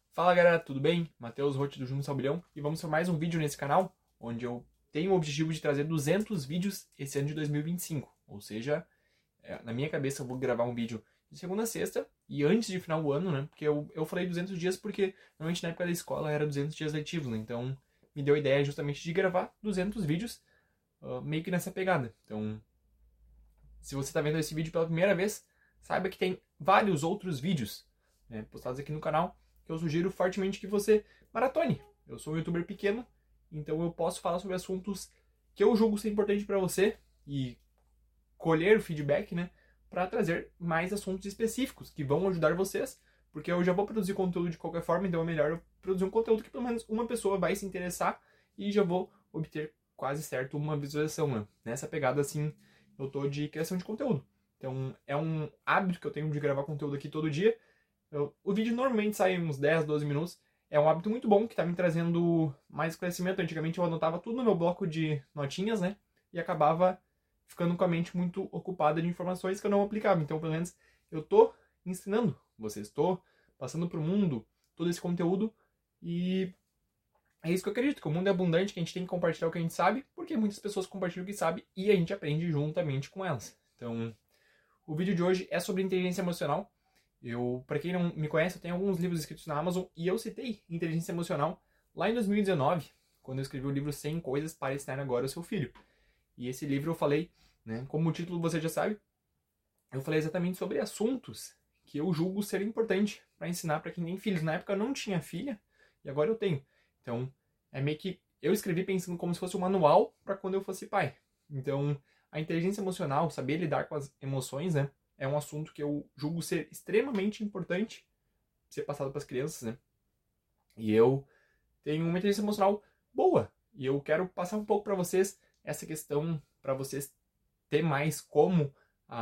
Fala galera, tudo bem? Matheus Rotti do Juno Salbilhão e vamos para mais um vídeo nesse canal, onde eu tenho o objetivo de trazer 200 vídeos esse ano de 2025. Ou seja, na minha cabeça eu vou gravar um vídeo de segunda a sexta e antes de final do ano, né? Porque eu falei 200 dias porque normalmente na época da escola era 200 dias letivos, né? Então me deu a ideia justamente de gravar 200 vídeos meio que nessa pegada. Então, se você está vendo esse vídeo pela primeira vez, saiba que tem vários outros vídeos, né, postados aqui no canal, que eu sugiro fortemente que você maratone. Eu sou um youtuber pequeno, então eu posso falar sobre assuntos que eu julgo ser importante para você e colher o feedback, né, para trazer mais assuntos específicos que vão ajudar vocês, porque eu já vou produzir conteúdo de qualquer forma, então é melhor eu produzir um conteúdo que pelo menos uma pessoa vai se interessar e já vou obter quase certo uma visualização, né? Nessa pegada assim, eu tô de criação de conteúdo. Então é um hábito que eu tenho de gravar conteúdo aqui todo dia. O vídeo normalmente sai uns 10, 12 minutos. É um hábito muito bom que tá me trazendo mais conhecimento. Antigamente eu anotava tudo no meu bloco de notinhas, né? E acabava ficando com a mente muito ocupada de informações que eu não aplicava. Então, pelo menos, eu tô ensinando vocês. Estou passando pro mundo todo esse conteúdo. E é isso que eu acredito, que o mundo é abundante, que a gente tem que compartilhar o que a gente sabe, porque muitas pessoas compartilham o que sabem e a gente aprende juntamente com elas. Então, o vídeo de hoje é sobre inteligência emocional. Para quem não me conhece, eu tenho alguns livros escritos na Amazon e eu citei inteligência emocional lá em 2019, quando eu escrevi o livro 100 Coisas para Ensinar Agora ao Seu Filho. E esse livro eu falei, né, como o título você já sabe, eu falei exatamente sobre assuntos que eu julgo ser importante para ensinar para quem tem filhos. Na época eu não tinha filha e agora eu tenho. Então, é meio que eu escrevi pensando como se fosse um manual para quando eu fosse pai. Então, a inteligência emocional, saber lidar com as emoções, né, é um assunto que eu julgo ser extremamente importante ser passado para as crianças, né? E eu tenho uma inteligência emocional boa e eu quero passar um pouco para vocês essa questão, para vocês ter mais como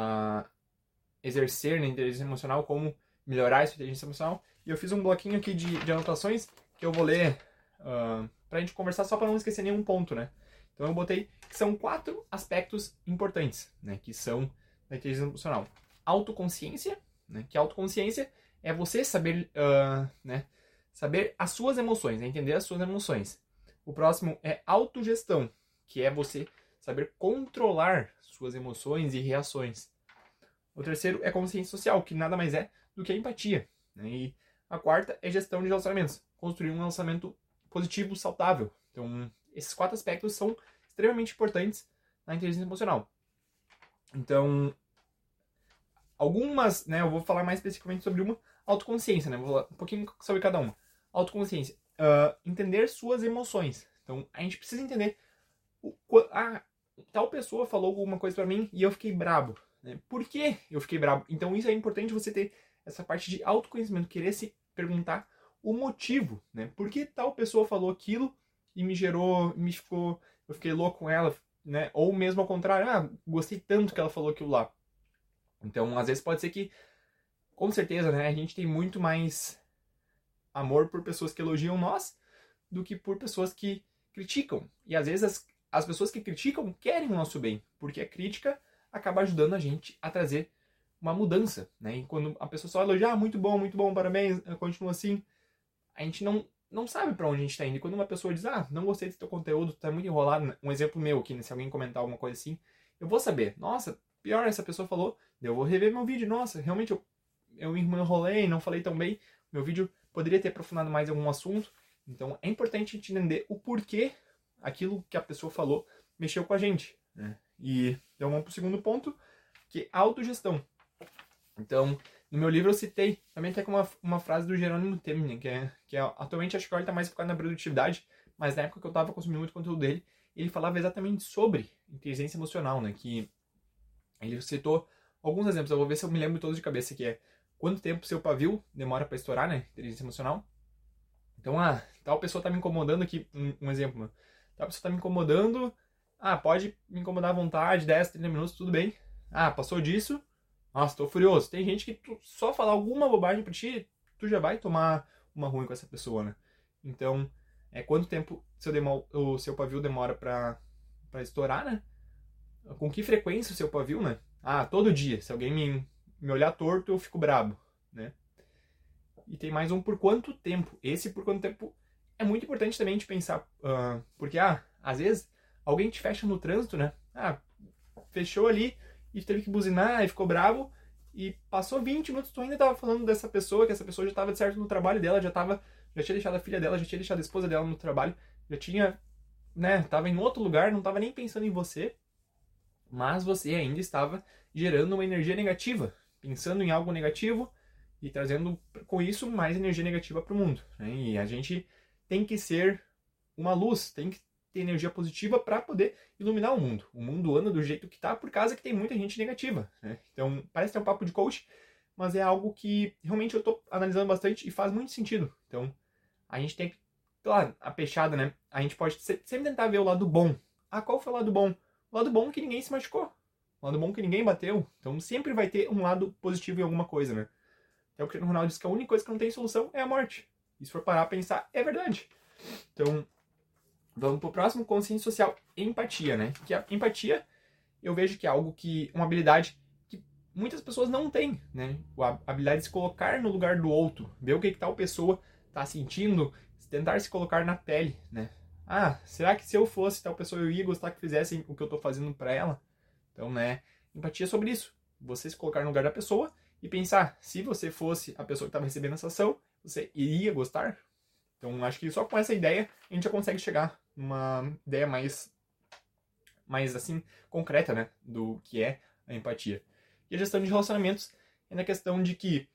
exercer na inteligência emocional, como melhorar essa inteligência emocional. E eu fiz um bloquinho aqui de anotações que eu vou ler pra gente conversar só para não esquecer nenhum ponto, né? Então eu botei que são 4 aspectos importantes, né? Que são da inteligência emocional. Autoconsciência, né? Que autoconsciência é você saber, né? Saber as suas emoções, né? Entender as suas emoções. O próximo é autogestão, que é você saber controlar suas emoções e reações. O terceiro é consciência social, que nada mais é do que a empatia, né? E a quarta é gestão de relacionamentos, construir um relacionamento positivo, saudável. Então, esses 4 aspectos são extremamente importantes na inteligência emocional. Então, algumas, né, eu vou falar mais especificamente sobre uma, autoconsciência, né? Vou falar um pouquinho sobre cada uma. Autoconsciência, entender suas emoções. Então, a gente precisa entender tal pessoa falou alguma coisa pra mim e eu fiquei brabo. Né? Por que eu fiquei brabo? Então, isso é importante você ter essa parte de autoconhecimento, querer se perguntar o motivo, né? Por que tal pessoa falou aquilo e eu fiquei louco com ela, né? Ou mesmo ao contrário, gostei tanto que ela falou aquilo lá. Então, às vezes pode ser que, com certeza, né, a gente tem muito mais amor por pessoas que elogiam nós do que por pessoas que criticam. E às vezes as pessoas que criticam querem o nosso bem, porque a crítica acaba ajudando a gente a trazer uma mudança, né? E quando a pessoa só elogia, muito bom, parabéns, continua assim, a gente não sabe para onde a gente está indo. E quando uma pessoa diz, não gostei desse teu conteúdo, tá muito enrolado, um exemplo meu aqui, né? Se alguém comentar alguma coisa assim, eu vou saber, nossa, pior, essa pessoa falou, eu vou rever meu vídeo, nossa, realmente eu me enrolei, não falei tão bem, meu vídeo poderia ter aprofundado mais em algum assunto. Então é importante a gente entender o porquê aquilo que a pessoa falou mexeu com a gente, né? E então vamos para o segundo ponto, que é autogestão. Então, no meu livro eu citei também até com uma frase do Jerônimo Temmin, que atualmente acho que ele está mais focado na produtividade, mas na época que eu estava consumindo muito conteúdo dele, ele falava exatamente sobre inteligência emocional, né? Que ele citou alguns exemplos, eu vou ver se eu me lembro todos de cabeça, que é quanto tempo seu pavio demora para estourar, né? Inteligência emocional. Então, tal pessoa tá me incomodando aqui, um exemplo, né? Tal pessoa tá me incomodando, pode me incomodar à vontade, 10, 30 minutos, tudo bem. Passou disso, nossa, tô furioso. Tem gente que tu só falar alguma bobagem pra ti, tu já vai tomar uma ruim com essa pessoa, né? Então, quanto tempo o seu pavio demora pra estourar, né? Com que frequência o seu pavio, né? Todo dia. Se alguém me olhar torto, eu fico brabo, né? E tem mais um por quanto tempo. Esse por quanto tempo é muito importante também de pensar, porque, às vezes, alguém te fecha no trânsito, né? Fechou ali e teve que buzinar e ficou bravo, e passou 20 minutos, tu ainda tava falando dessa pessoa, que essa pessoa já tava de certo no trabalho dela, já tinha deixado a filha dela, já tinha deixado a esposa dela no trabalho, já tinha, né, tava em outro lugar, não tava nem pensando em você, mas você ainda estava gerando uma energia negativa, pensando em algo negativo e trazendo com isso mais energia negativa para o mundo, né? E a gente tem que ser uma luz, tem que ter energia positiva para poder iluminar o mundo. O mundo anda do jeito que tá por causa que tem muita gente negativa, né? Então parece ter um papo de coach, mas é algo que realmente eu tô analisando bastante e faz muito sentido. Então a gente tem que, claro, a peixada, né? A gente pode sempre tentar ver o lado bom. Qual foi o lado bom? O lado bom é que ninguém se machucou. O lado bom é que ninguém bateu. Então sempre vai ter um lado positivo em alguma coisa, né? Até o Cristiano Ronaldo diz que a única coisa que não tem solução é a morte. E se for parar a pensar, é verdade. Então, vamos pro próximo, consciência social, empatia, né? Que a empatia, eu vejo que é algo que, uma habilidade que muitas pessoas não têm, né? A habilidade de se colocar no lugar do outro, ver o que tal pessoa tá sentindo, tentar se colocar na pele, né? Será que se eu fosse tal pessoa eu ia gostar que fizessem o que eu tô fazendo pra ela? Então, né, empatia é sobre isso. Você se colocar no lugar da pessoa e pensar, se você fosse a pessoa que estava recebendo essa ação, você iria gostar? Então, acho que só com essa ideia a gente já consegue chegar numa ideia mais assim, concreta, né, do que é a empatia. E a gestão de relacionamentos é na questão de que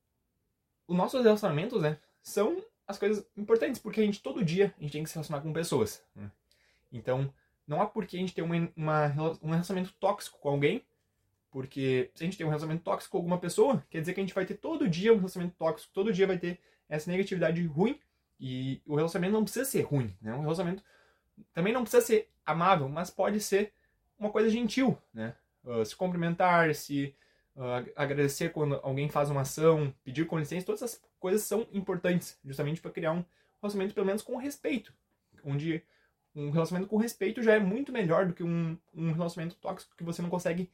os nossos relacionamentos, né, são as coisas importantes, porque todo dia a gente tem que se relacionar com pessoas, né? Então, não há por que a gente ter um relacionamento tóxico com alguém, porque se a gente tem um relacionamento tóxico com alguma pessoa, quer dizer que a gente vai ter todo dia um relacionamento tóxico, todo dia vai ter essa negatividade ruim, e o relacionamento não precisa ser ruim, né? Um relacionamento também não precisa ser amável, mas pode ser uma coisa gentil, né? Se cumprimentar, se agradecer quando alguém faz uma ação, pedir com licença, todas essas coisas são importantes, justamente para criar um relacionamento pelo menos com respeito, onde um relacionamento com respeito já é muito melhor do que um relacionamento tóxico que você não consegue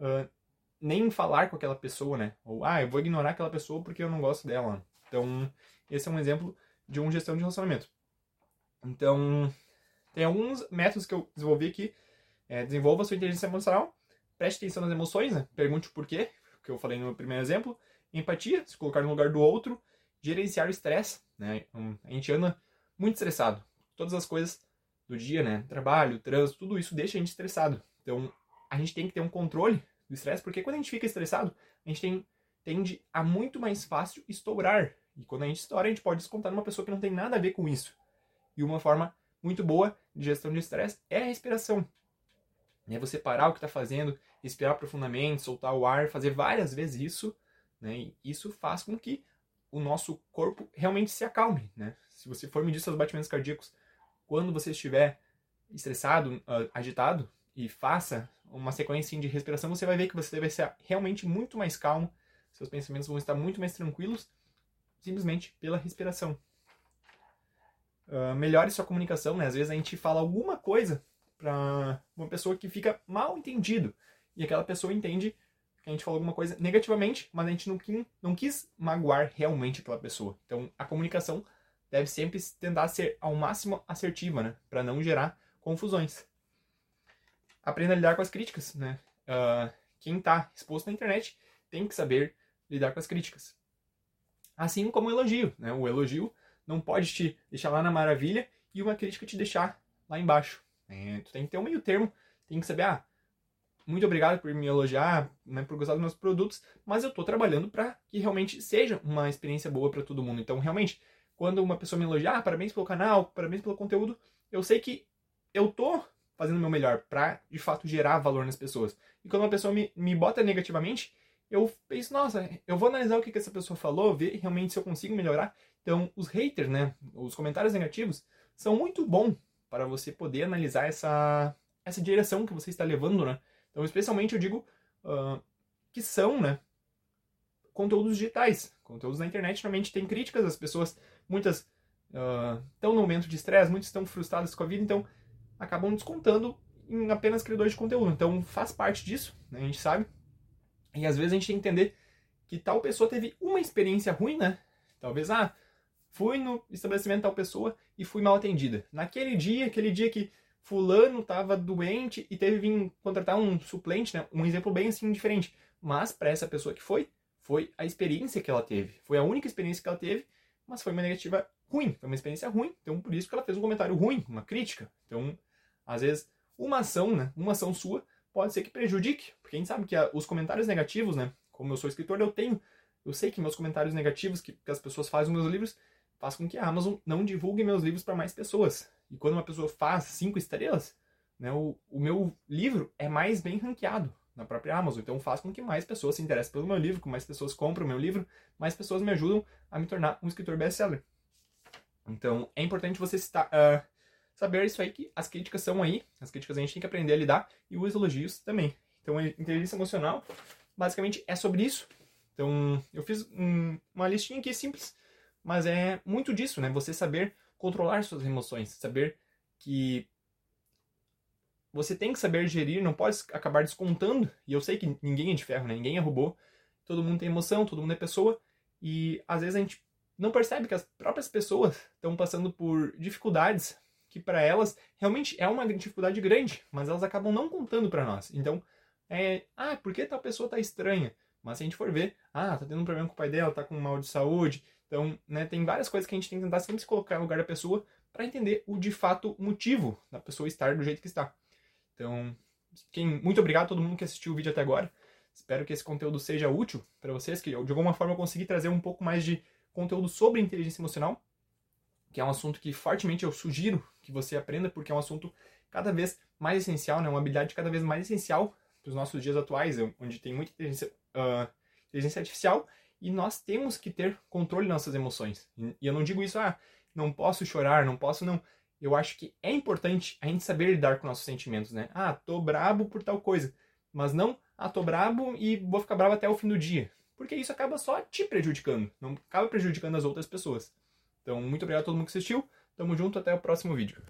nem falar com aquela pessoa, né? Ou, eu vou ignorar aquela pessoa porque eu não gosto dela. Então, esse é um exemplo de uma gestão de relacionamento. Então, tem alguns métodos que eu desenvolvi aqui. Desenvolva a sua inteligência emocional, preste atenção nas emoções, né? Pergunte o porquê, que eu falei no primeiro exemplo. Empatia, se colocar no lugar do outro. Gerenciar o estresse, né? A gente anda muito estressado. Todas as coisas do dia, né? Trabalho, trânsito, tudo isso deixa a gente estressado. Então, a gente tem que ter um controle do estresse, porque quando a gente fica estressado, a gente tende a muito mais fácil estourar. E quando a gente estoura, a gente pode descontar numa pessoa que não tem nada a ver com isso. E uma forma muito boa de gestão de estresse é a respiração. É você parar o que está fazendo, respirar profundamente, soltar o ar, fazer várias vezes isso, né? E isso faz com que o nosso corpo realmente se acalme, né? Se você for medir seus batimentos cardíacos quando você estiver estressado, agitado, e faça uma sequência de respiração, você vai ver que você vai ser realmente muito mais calmo, seus pensamentos vão estar muito mais tranquilos, simplesmente pela respiração. Melhore sua comunicação, né? Às vezes a gente fala alguma coisa para uma pessoa que fica mal entendido, e aquela pessoa entende que a gente falou alguma coisa negativamente, mas a gente não quis magoar realmente aquela pessoa. Então a comunicação deve sempre tentar ser ao máximo assertiva, né? Para não gerar confusões. Aprenda a lidar com as críticas, né? Quem está exposto na internet tem que saber lidar com as críticas. Assim como o elogio, né? O elogio não pode te deixar lá na maravilha e uma crítica te deixar lá embaixo. Tu tem que ter um meio termo, tem que saber, muito obrigado por me elogiar, né, por gostar dos meus produtos, mas eu estou trabalhando para que realmente seja uma experiência boa para todo mundo. Então, realmente, quando uma pessoa me elogia, parabéns pelo canal, parabéns pelo conteúdo, eu sei que eu tô fazendo o meu melhor para, de fato, gerar valor nas pessoas. E quando uma pessoa me bota negativamente, eu penso, nossa, eu vou analisar o que essa pessoa falou, ver realmente se eu consigo melhorar. Então, os haters, né, os comentários negativos, são muito bons para você poder analisar essa direção que você está levando, né? Então, especialmente eu digo que são, né, conteúdos digitais. Conteúdos na internet normalmente tem críticas, as pessoas, muitas estão no momento de estresse, muitas estão frustradas com a vida, então acabam descontando em apenas criadores de conteúdo. Então faz parte disso, né, a gente sabe. E às vezes a gente tem que entender que tal pessoa teve uma experiência ruim, né? Talvez, fui no estabelecimento de tal pessoa e fui mal atendida. Aquele dia que fulano estava doente e teve que vir contratar um suplente, né? Um exemplo bem assim diferente. Mas para essa pessoa que foi a experiência que ela teve. Foi a única experiência que ela teve, mas foi uma negativa ruim. Foi uma experiência ruim, então por isso que ela fez um comentário ruim, uma crítica. Então, às vezes, uma ação, né? Uma ação sua pode ser que prejudique. Porque a gente sabe que os comentários negativos, né? Como eu sou escritor, eu sei que meus comentários negativos que as pessoas fazem nos meus livros faz com que a Amazon não divulgue meus livros para mais pessoas. E quando uma pessoa faz 5 estrelas, né, o meu livro é mais bem ranqueado na própria Amazon. Então faz com que mais pessoas se interessem pelo meu livro, que mais pessoas compram o meu livro, mais pessoas me ajudam a me tornar um escritor best-seller. Então é importante você saber isso aí, que as críticas são aí, as críticas a gente tem que aprender a lidar, e os elogios também. Então a inteligência emocional basicamente é sobre isso. Então eu fiz uma listinha aqui simples, mas é muito disso, né? Você saber controlar suas emoções, saber que você tem que saber gerir, não pode acabar descontando. E eu sei que ninguém é de ferro, né? Ninguém é robô. Todo mundo tem emoção, todo mundo é pessoa. E às vezes a gente não percebe que as próprias pessoas estão passando por dificuldades que para elas realmente é uma dificuldade grande, mas elas acabam não contando para nós. Então, por que tal pessoa tá estranha? Mas se a gente for ver, tá tendo um problema com o pai dela, tá com mal de saúde. Então, né, tem várias coisas que a gente tem que tentar sempre se colocar no lugar da pessoa para entender o de fato motivo da pessoa estar do jeito que está. Então, muito obrigado a todo mundo que assistiu o vídeo até agora. Espero que esse conteúdo seja útil para vocês, que de alguma forma eu consegui trazer um pouco mais de conteúdo sobre inteligência emocional, que é um assunto que fortemente eu sugiro que você aprenda, porque é um assunto cada vez mais essencial, né? Uma habilidade cada vez mais essencial para os nossos dias atuais, onde tem muita inteligência artificial, e nós temos que ter controle das nossas emoções. E eu não digo isso, não posso chorar, não posso, não. Eu acho que é importante a gente saber lidar com nossos sentimentos, né? Tô brabo por tal coisa. Mas não, tô brabo e vou ficar bravo até o fim do dia. Porque isso acaba só te prejudicando, não acaba prejudicando as outras pessoas. Então, muito obrigado a todo mundo que assistiu. Tamo junto, até o próximo vídeo.